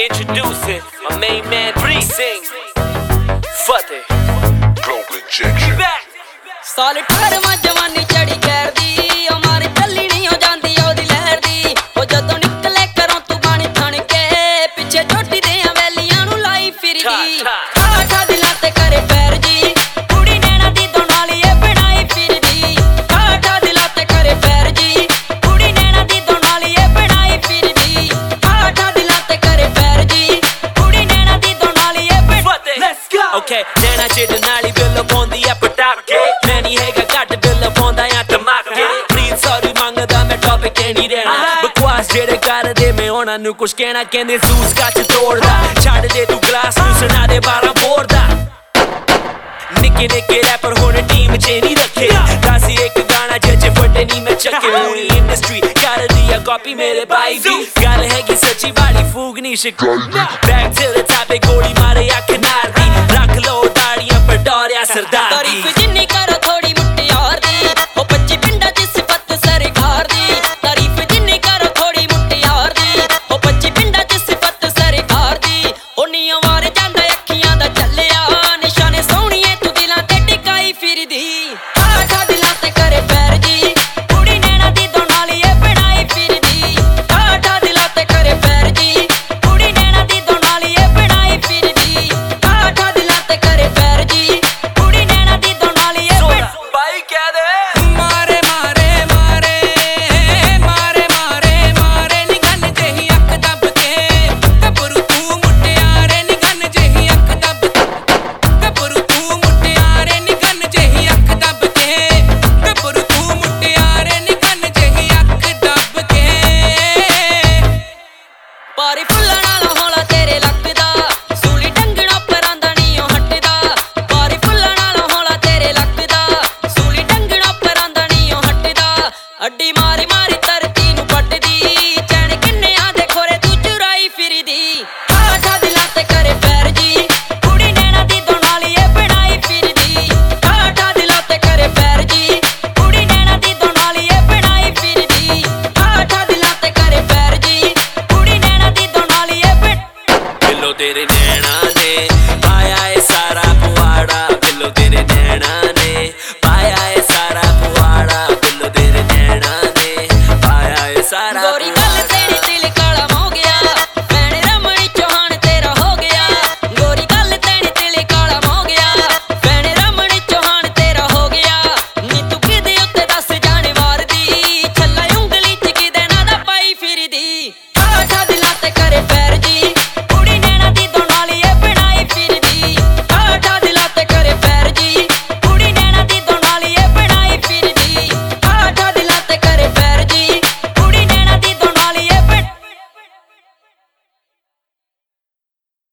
Introducing my main man, Bree Sing. Fateh. Global injection. साल 18वां जवानी चढ़ी कैर दी ओ मारी चली नहीं हो जांदी ओदी लहर दी ओ जदों निकले घरों तू बाणी थण के पिछे छोटी दे वैलियां नू लाई फिरदी ठा दिलां ते करे पैर जी कुड़ी नैना दी दोनाली ए बनाई फिरदी ठा दिलां ते करे पैर जी कुड़ी नैना दी दोनाली ए बनाई फिरदी ठा दिलां ते करे पैर जी कुड़ी नैना दी दोनाली ए बनाई Let's go. Okay, नैना च दोनाली बिल पौंदी ऐ पटाके मैनी हैगा घट बिल पौंदा ऐ धमाके प्लीज सॉरी मंगदा मैं टॉपिक नहीं रहना बकवास जेड़े करदे मैं उन्हां नू कुछ कहना कहंदे जूस कच तोड़दा छड्ड दे तू ग्लास नू सुना दे 12 बोर दा निक्के निक्के रैपर हुण टीम च नहीं रखे दासी एक गाना जज फटे नहीं मैं चक्के पूरी इंडस्ट्री कर दिया कॉपी मेरे भाई दी गल हैगी सच्ची वाली फूक नहीं शिकाई बैक टू द टॉप गोली मारे अख नार दी रख लो दाड़ियां पर डोरिया सरदार दी तारीफ जिन्नी करो थोड़ी मुट्टियार दी ओ 25 पिंडा दी सिफत सरकार दी तारीफ जिन्नी करो थोड़ी मुट्टियार दी ओ 25 पिंडा दी सिफत सरकार दी ओ नीयां वार जांदा अखियां दा झल्लिया निशाने सोहणीए तू दिलां ते टिकाई फिरदी ठा दिलां ते करे पैर जी कुड़ी नैना दी दोनाली ए बनाई फिरदी ठा दिलां ते करे पैर जी कुड़ी नैना दी दोनाली ए बनाई फिरदी ठा दिलां ते करे पैर जी कुड़ी नैना दी दोनाली ए भाई क्या दे मारे मारे मारे मारे मारे मारे निगन जेही अख दब के गबरू तू मुटियारे निगन जेही अख दब गबरू तू मुटियारे निगन जेही अख दब के गबरू तू मुटियारे निगन जेही अख दब के पारी फुੱਲਾਂ ਨਾਲ ਹੌਲਾ ਤੇਰੇ ਲੱਗਦਾ ਸੂਲੀ ਟੰਗਣਾ ਪਰਾਂਦਾ ਨਹੀਂ ਉਹ ਹਟਦਾ ਪਾਰੀ ਫੁੱਲਾਂ ਨਾਲ ਹੌਲਾ ਤੇਰੇ ਲੱਗਦਾ ਸੂਲੀ ਟੰਗਣਾ ਪਰਾਂਦਾ ਨਹੀਂ ਉਹ ਹਟਦਾ ਅੱਡੀ ਮਾਰੀ ਮਾਰੀ ਧਰਤੀ ਨੂੰ ਪੱਟਦੀ ਚੈਨ ਕਿੰਨਿਆਂ ਦੇ ਖੋਰੇ ਤੂੰ ਚੁਰਾਈ ਫਿਰਦੀ ਠਾ ਦਿਲਾਂ ਤੇ ਕਰੇ ਪੈਰ ਜੀ ਕੁੜੀ ਨੈਣਾ ਦੀ ਦੋਨਾਲੀ ਏ ਬਣਾਈ ਫਿਰਦੀ ਠਾ ਦਿਲਾਂ ਤੇ ਕਰੇ ਪੈਰ ਜੀ ਕੁੜੀ ਨੈਣਾ ਦੀ ਦੋਨਾਲੀ ਏ ਬਣਾਈ ਫਿਰਦੀ ਠਾ ਦਿਲਾਂ ਤੇ ਕਰੇ ਪੈਰ ਜੀ ਕੁੜੀ ਨੈਣਾ ਦੀ ਦੋਨਾਲੀ ਏ बिल्लो तेरे नैना ने पाया है सारा पुआड़ा बिल्लो तेरे नैना ने पाया है सारा पुआड़ा बिल्लो तेरे नैना ने पाया है सारा गोरी